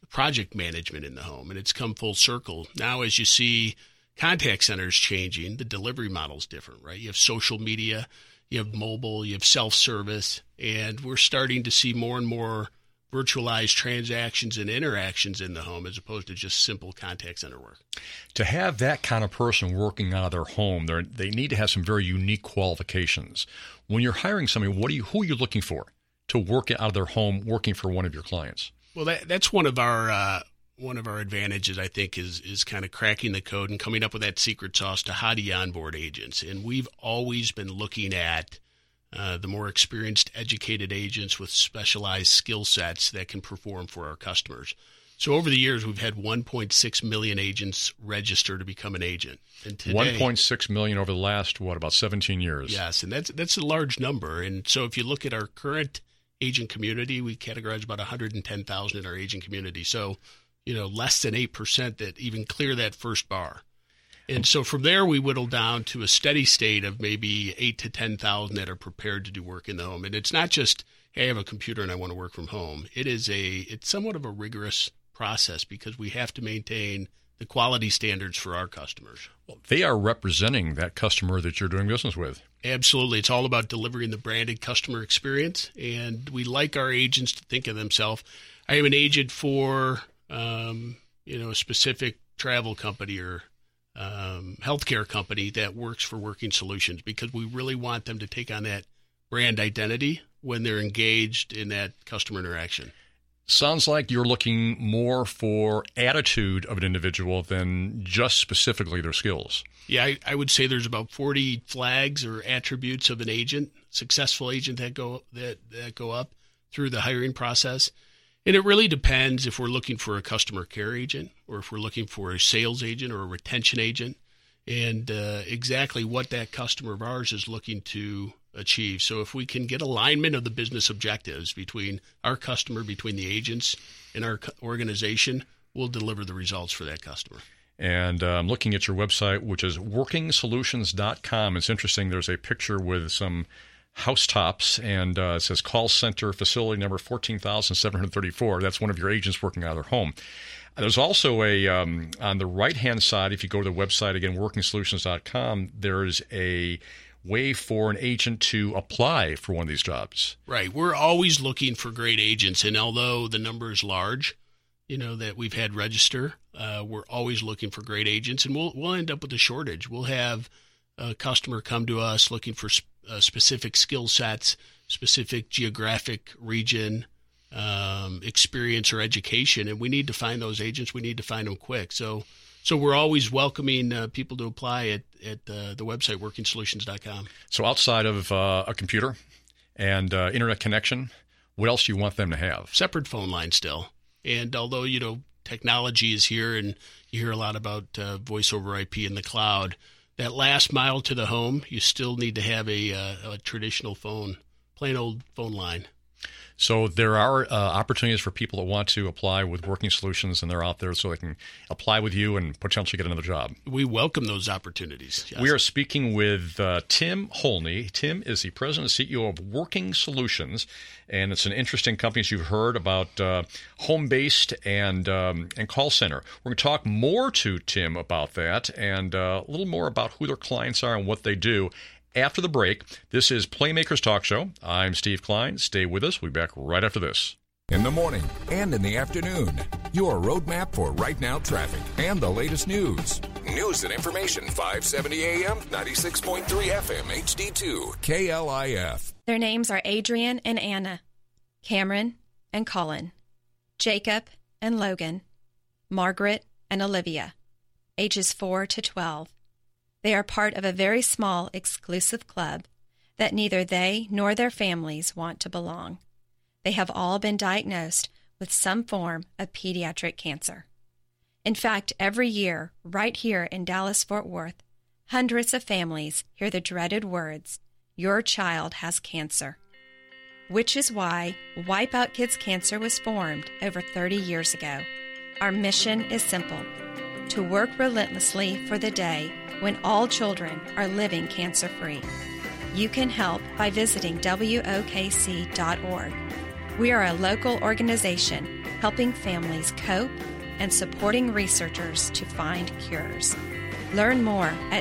Speaker 19: in the home. And it's come full circle. Now, as you see contact centers changing, the delivery model is different, right? You have social media, you have mobile, you have self-service, and we're starting to see more and more virtualized transactions and interactions in the home as opposed to just simple contact center work.
Speaker 2: To have that kind of person working out of their home, they need to have some very unique qualifications. When you're hiring somebody, who are you looking for to work out of their home working for one of your clients?
Speaker 19: Well, that's one of our advantages, I think, is kind of cracking the code and coming up with that secret sauce to how do you onboard agents. And we've always been looking at the more experienced, educated agents with specialized skill sets that can perform for our customers. So over the years, we've had 1.6 million agents register to become an agent. And today,
Speaker 2: 1.6 million over the last, about 17 years?
Speaker 19: Yes, and that's a large number. And so if you look at our current agent community, we categorize about 110,000 in our agent community. So, less than 8% that even clear that first bar. And so from there, we whittle down to a steady state of maybe 8 to 10,000 that are prepared to do work in the home. And it's not just, hey, I have a computer and I want to work from home. It's somewhat of a rigorous process because we have to maintain the quality standards for our customers.
Speaker 2: Well, they are representing that customer that you're doing business with.
Speaker 19: Absolutely. It's all about delivering the branded customer experience. And we like our agents to think of themselves. I am an agent for, a specific travel company or healthcare company that works for Working Solutions because we really want them to take on that brand identity when they're engaged in that customer interaction.
Speaker 2: Sounds like you're looking more for attitude of an individual than just specifically their skills.
Speaker 19: Yeah, I would say there's about 40 flags or attributes of an agent, successful agent that go up through the hiring process. And it really depends if we're looking for a customer care agent or if we're looking for a sales agent or a retention agent and exactly what that customer of ours is looking to achieve. So if we can get alignment of the business objectives between our customer, between the agents and our organization, we'll deliver the results for that customer.
Speaker 2: And I'm looking at your website, which is workingsolutions.com. It's interesting. There's a picture with some housetops, and it says call center facility number 14,734. That's one of your agents working out of their home. There's also on the right-hand side, if you go to the website, again, workingsolutions.com, there's a way for an agent to apply for one of these jobs.
Speaker 19: Right. We're always looking for great agents, and although the number is large, that we've had register, we're always looking for great agents, and we'll end up with a shortage. We'll have a customer come to us looking for specific skill sets, specific geographic region, experience or education, and we need to find those agents. We need to find them quick. So we're always welcoming people to apply at the website, workingsolutions.com.
Speaker 2: So outside of a computer and internet connection, what else do you want them to have?
Speaker 19: Separate phone line still. And although, technology is here and you hear a lot about voice over IP in the cloud, that last mile to the home, you still need to have a traditional phone, plain old phone line.
Speaker 2: So there are opportunities for people that want to apply with Working Solutions, and they're out there so they can apply with you and potentially get another job.
Speaker 19: We welcome those opportunities. Yes.
Speaker 2: We are speaking with Tim Holney. Tim is the president and CEO of Working Solutions, and it's an interesting company, as you've heard, about home-based and call center. We're going to talk more to Tim about that and a little more about who their clients are and what they do. After the break, this is Playmakers Talk Show. I'm Steve Klein. Stay with us. We'll be back right after this.
Speaker 15: In the morning and in the afternoon, your roadmap for right now traffic and the latest news. News and information, 570 AM, 96.3 FM, HD2, KLIF.
Speaker 4: Their names are Adrian and Anna, Cameron and Colin, Jacob and Logan, Margaret and Olivia, ages 4 to 12. They are part of a very small, exclusive club that neither they nor their families want to belong. They have all been diagnosed with some form of pediatric cancer. In fact, every year, right here in Dallas-Fort Worth, hundreds of families hear the dreaded words, "Your child has cancer." Which is why Wipe Out Kids Cancer was formed over 30 years ago. Our mission is simple: to work relentlessly for the day when all children are living cancer-free. You can help by visiting WOKC.org. We are a local organization helping families cope and supporting researchers to find cures. Learn more at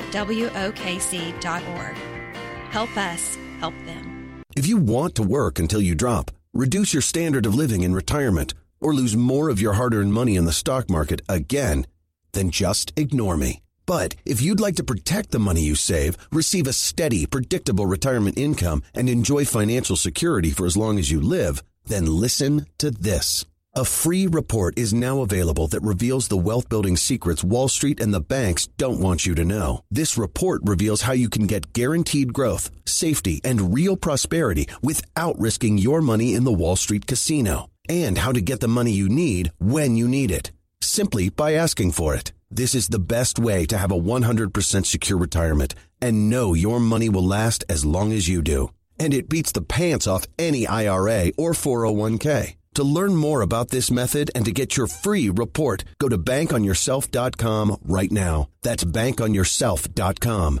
Speaker 4: WOKC.org. Help us help them.
Speaker 20: If you want to work until you drop, reduce your standard of living in retirement, or lose more of your hard-earned money in the stock market again, then just ignore me. But if you'd like to protect the money you save, receive a steady, predictable retirement income, and enjoy financial security for as long as you live, then listen to this. A free report is now available that reveals the wealth-building secrets Wall Street and the banks don't want you to know. This report reveals how you can get guaranteed growth, safety, and real prosperity without risking your money in the Wall Street casino. and how to get the money you need when you need it, simply by asking for it. This is the best way to have a 100% secure retirement and know your money will last as long as you do. And it beats the pants off any IRA or 401k. To learn more about this method and to get your free report, go to bankonyourself.com right now. That's bankonyourself.com.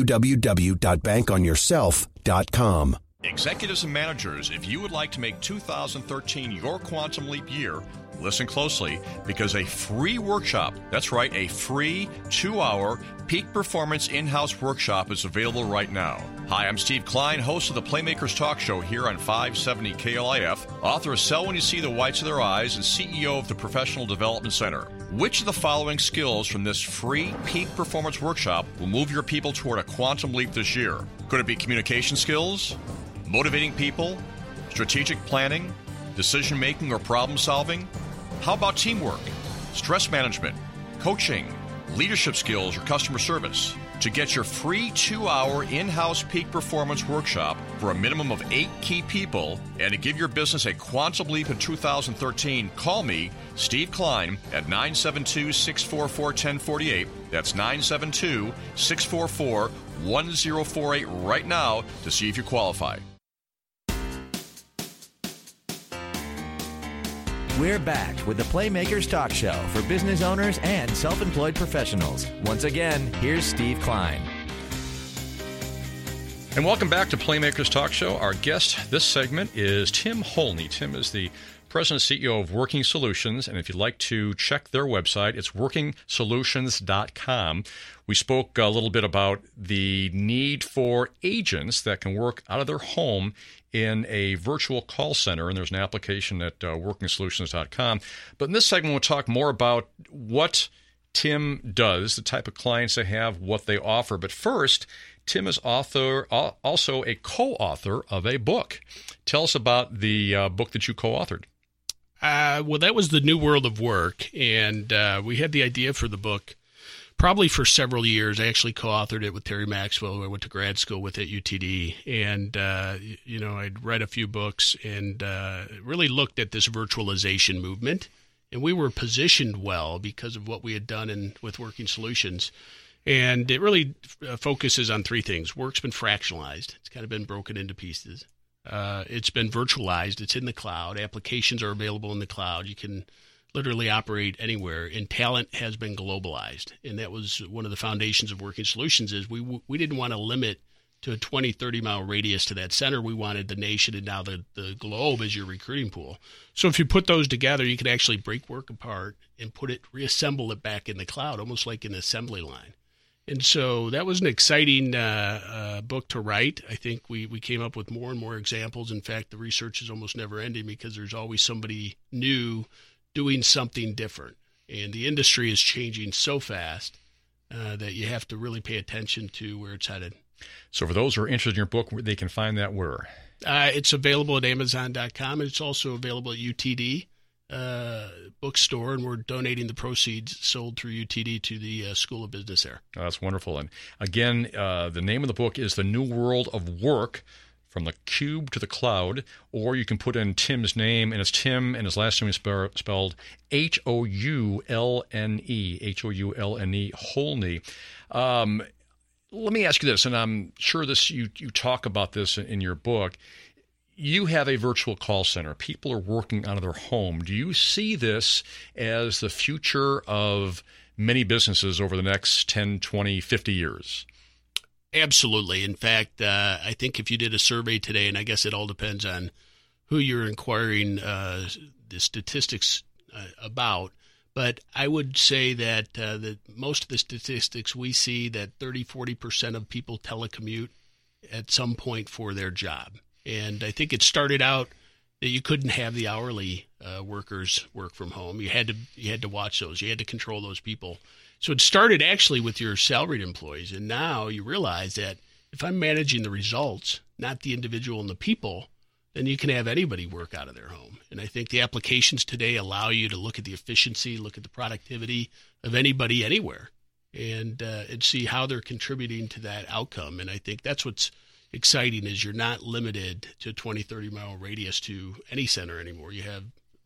Speaker 20: www.bankonyourself.com.
Speaker 2: Executives and managers, if you would like to make 2013 your quantum leap year, listen closely, because a free workshop, that's right, a free 2-hour peak performance in-house workshop is available right now. Hi, I'm Steve Klein, host of the Playmakers Talk Show here on 570 KLIF, author of Sell When You See the Whites of Their Eyes, and CEO of the Professional Development Center. Which of the following skills from this free peak performance workshop will move your people toward a quantum leap this year? Could it be communication skills, motivating people, strategic planning, decision-making or problem-solving? How about teamwork, stress management, coaching, leadership skills, or customer service? To get your free 2-hour in-house peak performance workshop for a minimum of 8 key people and to give your business a quantum leap in 2013, call me, Steve Klein, at 972-644-1048. That's 972-644-1048 right now to see if you qualify.
Speaker 1: We're back with the Playmakers Talk Show for business owners and self-employed professionals. Once again, here's Steve Klein.
Speaker 2: And welcome back to Playmakers Talk Show. Our guest this segment is Tim Holney. Tim is the President and CEO of Working Solutions, and if you'd like to check their website, it's workingsolutions.com. We spoke a little bit about the need for agents that can work out of their home in a virtual call center, and there's an application at workingsolutions.com. But in this segment, we'll talk more about what Tim does, the type of clients they have, what they offer. But first, Tim is also a co-author of a book. Tell us about the book that you co-authored.
Speaker 19: Well, that was The New World of Work, and we had the idea for the book probably for several years. I actually co-authored it with Terry Maxwell, who I went to grad school with at UTD, and I'd read a few books and really looked at this virtualization movement, and we were positioned well because of what we had done with Working Solutions. And it really focuses on 3 things. Work's been fractionalized. It's kind of been broken into pieces. It's been virtualized. It's in the cloud. Applications are available in the cloud. You can literally operate anywhere. And talent has been globalized. And that was one of the foundations of Working Solutions is we didn't want to limit to a 20, 30-mile radius to that center. We wanted the nation and now the globe as your recruiting pool. So if you put those together, you can actually break work apart and reassemble it back in the cloud, almost like an assembly line. And so that was an exciting book to write. I think we came up with more and more examples. In fact, the research is almost never ending because there's always somebody new doing something different. And the industry is changing so fast that you have to really pay attention to where it's headed.
Speaker 2: So for those who are interested in your book, they can find that where?
Speaker 19: It's available at Amazon.com. It's also available at UTD bookstore, and we're donating the proceeds sold through UTD to the School of Business there.
Speaker 2: Oh, that's wonderful. And again, the name of the book is The New World of Work, From the Cube to the Cloud, or you can put in Tim's name, and it's Tim, and his last name is spelled Houlne, Houlne, Holney. Let me ask you this, and I'm sure you talk about this in your book. You have a virtual call center. People are working out of their home. Do you see this as the future of many businesses over the next 10, 20, 50 years?
Speaker 19: Absolutely. In fact, I think if you did a survey today, and I guess it all depends on who you're inquiring the statistics about, but I would say that most of the statistics we see that 30-40% of people telecommute at some point for their job. And I think it started out that you couldn't have the hourly workers work from home. You had to watch those. You had to control those people. So it started actually with your salaried employees. And now you realize that if I'm managing the results, not the individual and the people, then you can have anybody work out of their home. And I think the applications today allow you to look at the efficiency, look at the productivity of anybody anywhere, and see how they're contributing to that outcome. And I think that's what's exciting is you're not limited to a 20, 30-mile radius to any center anymore. You have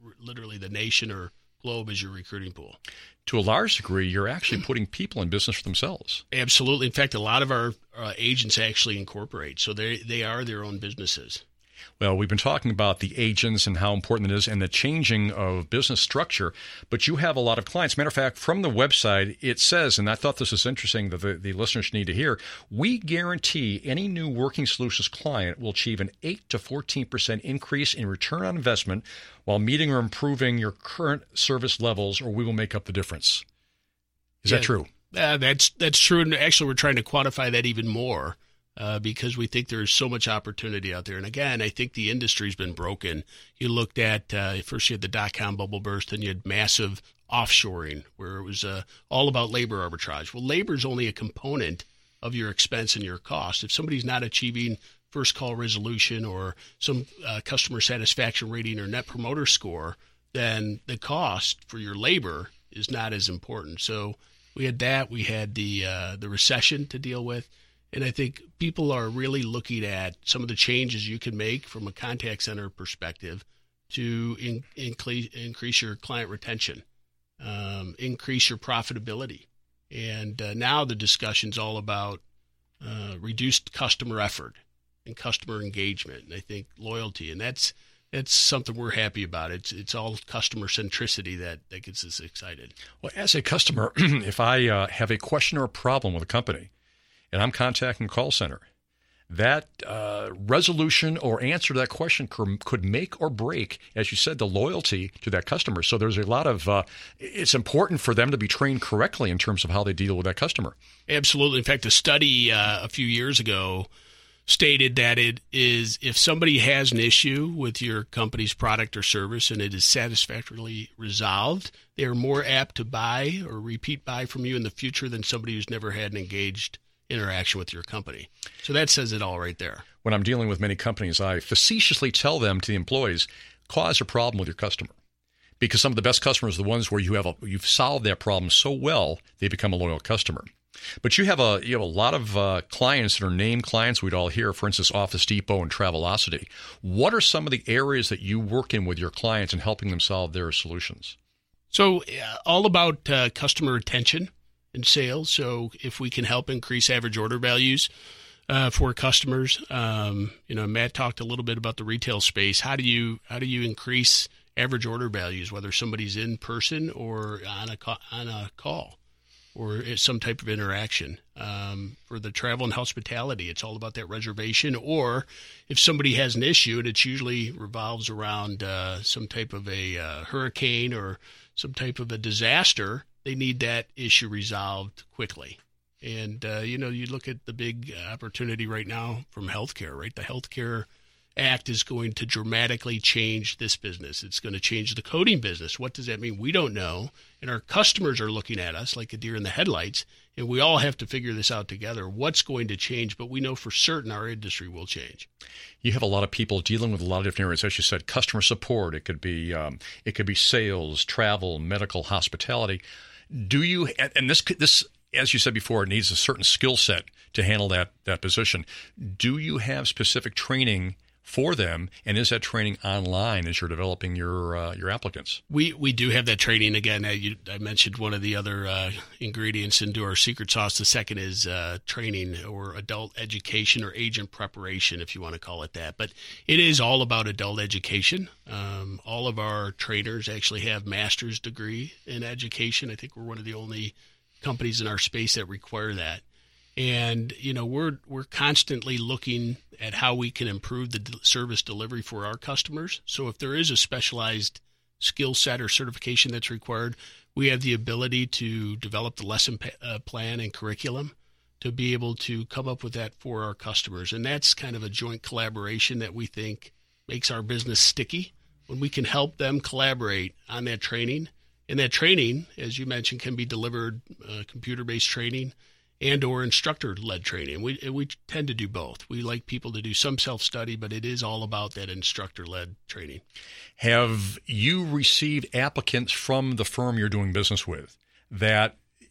Speaker 19: literally the nation or globe as your recruiting pool.
Speaker 2: To a large degree, you're actually putting people in business for themselves.
Speaker 19: Absolutely. In fact, a lot of our agents actually incorporate, so they are their own businesses.
Speaker 2: Well, we've been talking about the agents and how important it is and the changing of business structure, but you have a lot of clients. Matter of fact, from the website, it says, and I thought this was interesting that the listeners need to hear, we guarantee any new Working Solutions client will achieve an 8 to 14% increase in return on investment while meeting or improving your current service levels, or we will make up the difference. Is that true?
Speaker 19: That's true, and actually we're trying to quantify that even more. Because we think there's so much opportunity out there. And again, I think the industry's been broken. You looked at, first you had the dot-com bubble burst, then you had massive offshoring where it was all about labor arbitrage. Well, labor is only a component of your expense and your cost. If somebody's not achieving first call resolution or some customer satisfaction rating or net promoter score, then the cost for your labor is not as important. So we had that. We had the recession to deal with. And I think people are really looking at some of the changes you can make from a contact center perspective to increase your client retention, increase your profitability. And now the discussion's all about reduced customer effort and customer engagement, and I think loyalty. And that's something we're happy about. It's all customer centricity that gets us excited.
Speaker 2: Well, as a customer, if I have a question or a problem with a company, and I'm contacting a call center, that resolution or answer to that question could make or break, as you said, the loyalty to that customer. So there's a lot of it's important for them to be trained correctly in terms of how they deal with that customer.
Speaker 19: Absolutely. In fact, a study a few years ago stated that it is if somebody has an issue with your company's product or service and it is satisfactorily resolved, they are more apt to buy or repeat buy from you in the future than somebody who's never had an engaged interaction with your company. So that says it all right there.
Speaker 2: When I'm dealing with many companies, I facetiously tell them, to the employees, cause a problem with your customer. Because some of the best customers are the ones where you've solved that problem so well, they become a loyal customer. But you have a lot of clients that are named clients we'd all hear, for instance, Office Depot and Travelocity. What are some of the areas that you work in with your clients in helping them solve their solutions? So
Speaker 19: all about customer retention and sales. So if we can help increase average order values for customers, Matt talked a little bit about the retail space. How do you increase average order values, whether somebody's in person or on a call or some type of interaction? For the travel and hospitality, it's all about that reservation. Or if somebody has an issue, and it usually revolves around some type of a hurricane or some type of a disaster, they need that issue resolved quickly. And, you look at the big opportunity right now from healthcare, right? The Healthcare Act is going to dramatically change this business. It's going to change the coding business. What does that mean? We don't know. And our customers are looking at us like a deer in the headlights. And we all have to figure this out together. What's going to change? But we know for certain our industry will change.
Speaker 2: You have a lot of people dealing with a lot of different areas. As you said, customer support. It could be sales, travel, medical, hospitality. Do you, and this, as you said before, it needs a certain skill set to handle that position. Do you have specific training for them, and is that training online as you're developing your applicants?
Speaker 19: We do have that training. Again, I mentioned one of the other ingredients into our secret sauce. The second is training or adult education or agent preparation, if you want to call it that. But it is all about adult education. All of our trainers actually have master's degree in education. I think we're one of the only companies in our space that require that. And, we're constantly looking at how we can improve the service delivery for our customers. So if there is a specialized skill set or certification that's required, we have the ability to develop the lesson plan and curriculum to be able to come up with that for our customers. And that's kind of a joint collaboration that we think makes our business sticky when we can help them collaborate on that training. And that training, as you mentioned, can be delivered computer-based training and or instructor-led training. We tend to do both. We like people to do some self-study, but it is all about that instructor-led training.
Speaker 2: Have you received applicants from the firm you're doing business with that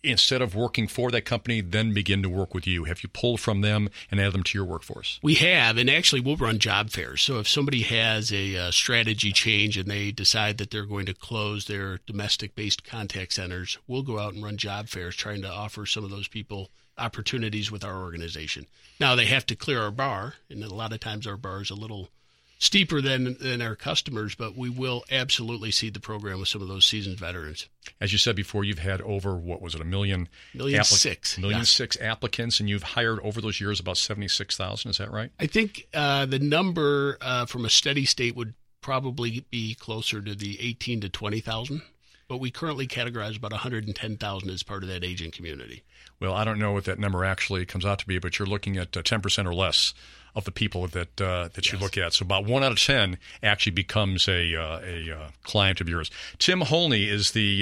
Speaker 2: instead of working for that company, then begin to work with you? Have you pulled from them and added them to your workforce?
Speaker 19: We have, and actually we'll run job fairs. So if somebody has a strategy change and they decide that they're going to close their domestic-based contact centers, we'll go out and run job fairs trying to offer some of those people opportunities with our organization. Now, they have to clear our bar, and a lot of times our bar is a little steeper than our customers, but we will absolutely seed the program with some of those seasoned veterans.
Speaker 2: As you said before, you've had over, what was it, a million? 1,600,000 applicants, and you've hired over those years about 76,000. Is that right?
Speaker 19: I think the number from a steady state would probably be closer to the 18 to 20,000, but we currently categorize about 110,000 as part of that agent community.
Speaker 2: Well, I don't know what that number actually comes out to be, but you're looking at 10% or less of the people that you look at. So about 1 out of 10 actually becomes a client of yours. Tim Holney is the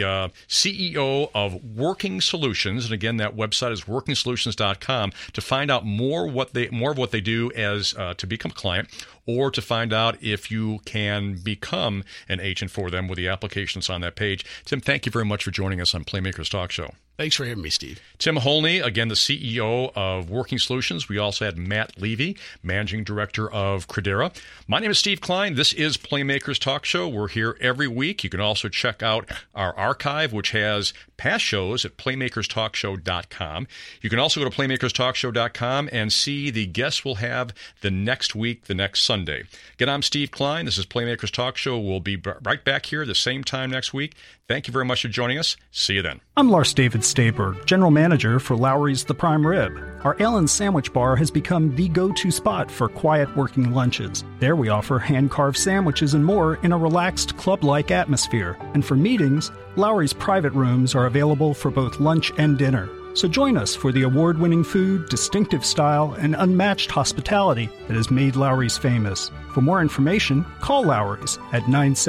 Speaker 2: CEO of Working Solutions, and again, that website is workingsolutions.com to find out more of what they do as to become a client, or to find out if you can become an agent for them with the applications on that page. Tim, thank you very much for joining us on Playmakers Talk Show. Thanks for having me, Steve. Tim Holney, again, the CEO of Working Solutions. We also had Matt Levy, Managing Director of Credera. My name is Steve Klein. This is Playmakers Talk Show. We're here every week. You can also check out our archive, which has past shows at playmakerstalkshow.com. You can also go to playmakerstalkshow.com and see the guests we'll have the next week, the next Sunday. Again, I'm Steve Klein. This is Playmakers Talk Show. We'll be right back here the same time next week. Thank you very much for joining us. See you then.
Speaker 12: I'm Lars David Staberg, General Manager for Lowry's The Prime Rib. Our Ale and Sandwich Bar has become the go-to spot for quiet working lunches. There we offer hand-carved sandwiches and more in a relaxed, club-like atmosphere. And for meetings, Lowry's private rooms are available for both lunch and dinner. So join us for the award-winning food, distinctive style, and unmatched hospitality that has made Lowry's famous. For more information, call Lowry's at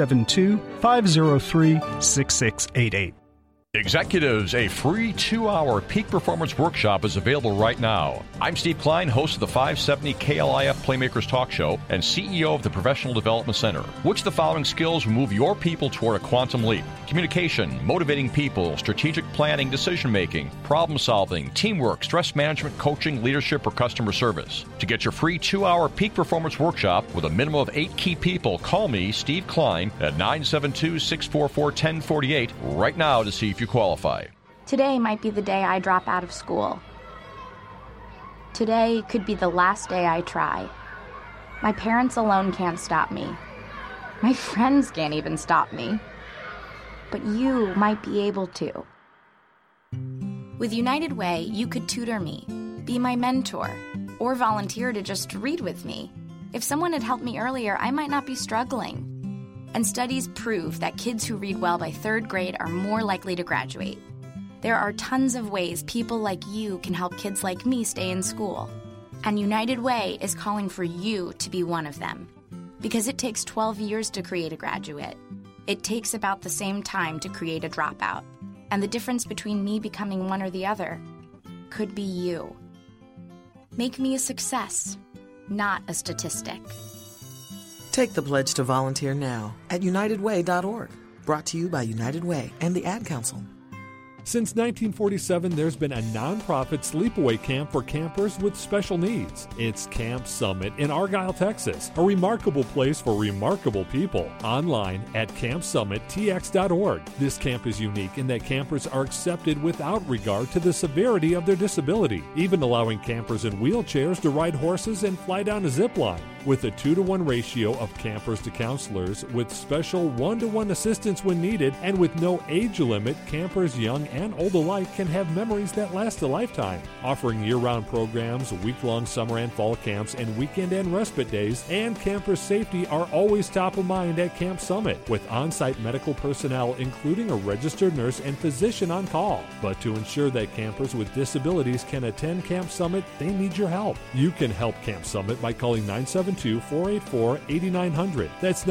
Speaker 12: 972-503-6688.
Speaker 2: Executives, a free 2-hour peak performance workshop is available right now. I'm Steve Klein, host of the 570 KLIF Playmakers Talk Show and CEO of the Professional Development Center. Which of the following skills will move your people toward a quantum leap? Communication, motivating people, strategic planning, decision-making, problem-solving, teamwork, stress management, coaching, leadership, or customer service. To get your free 2-hour peak performance workshop with a minimum of 8 key people, call me, Steve Klein, at 972-644-1048 right now to see if you qualify.
Speaker 21: Today might be the day I drop out of school. Today could be the last day I try. My parents alone can't stop me. My friends can't even stop me. But you might be able to. With United Way, you could tutor me, be my mentor, or volunteer to just read with me. If someone had helped me earlier, I might not be struggling. And studies prove that kids who read well by 3rd grade are more likely to graduate. There are tons of ways people like you can help kids like me stay in school. And United Way is calling for you to be one of them. Because it takes 12 years to create a graduate. It takes about the same time to create a dropout. And the difference between me becoming one or the other could be you. Make me a success, not a statistic.
Speaker 22: Take the pledge to volunteer now at unitedway.org. Brought to you by United Way and the Ad Council.
Speaker 14: Since 1947, there's been a nonprofit sleepaway camp for campers with special needs. It's Camp Summit in Argyle, Texas, a remarkable place for remarkable people. Online at campsummittx.org. This camp is unique in that campers are accepted without regard to the severity of their disability, even allowing campers in wheelchairs to ride horses and fly down a zip line. With a 2-to-1 ratio of campers to counselors, with special 1-to-1 assistance when needed, and with no age limit, campers young and old alike can have memories that last a lifetime. Offering year-round programs, week-long summer and fall camps, and weekend and respite days, and campers' safety are always top of mind at Camp Summit, with on-site medical personnel, including a registered nurse and physician on call. But to ensure that campers with disabilities can attend Camp Summit, they need your help. You can help Camp Summit by calling 972-484-8900. That's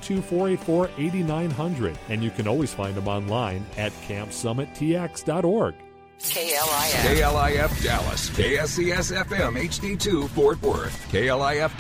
Speaker 14: 972-484-8900. And you can always find them online at campsummittx.org.
Speaker 15: KLIF Dallas, KSCS FM HD2 Fort Worth, KLIF